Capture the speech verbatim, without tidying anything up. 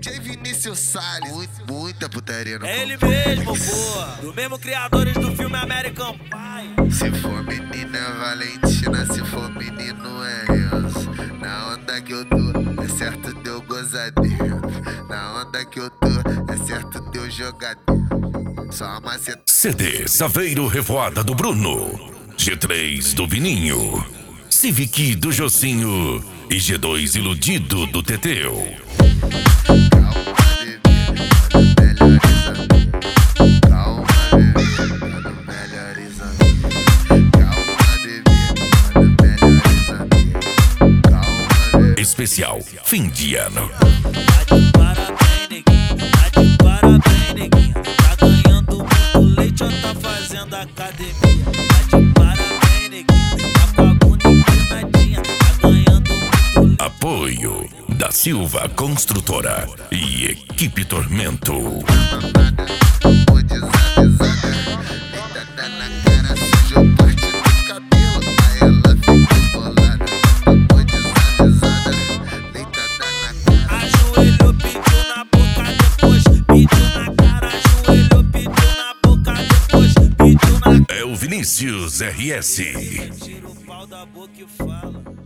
J Vinícius Salles. Muito, muita putaria no É ele complexo. mesmo, porra. Do mesmo criadores do filme American Pie. Se for menina é Valentina, se for menino é Enzo. Na onda que eu tô, é certo de eu gozar dentro. Na onda que eu tô, é certo de eu jogar dentro. Só uma maceta. C D Saveiro Revoada do Bruno, G três do Vininho, Civic do Jocinho e G dois Iludido do Teteu. Especial fim de ano. Tá de parabéns, neguinho. Tá de parabéns, neguinho. Tá ganhando muito leite ou tá fazendo academia? Tá de parabéns, neguinho. Tá com a bunda empinadinha. Tá ganhando muito leite. Apoio da Silva Construtora e Equipe Tormento. Ajoelhou, pediu na boca, depois pediu na cara. Ajoelhou, pediu na boca, depois pediu na cara. É o Vinícius R S. Tira o pau da boca e fala.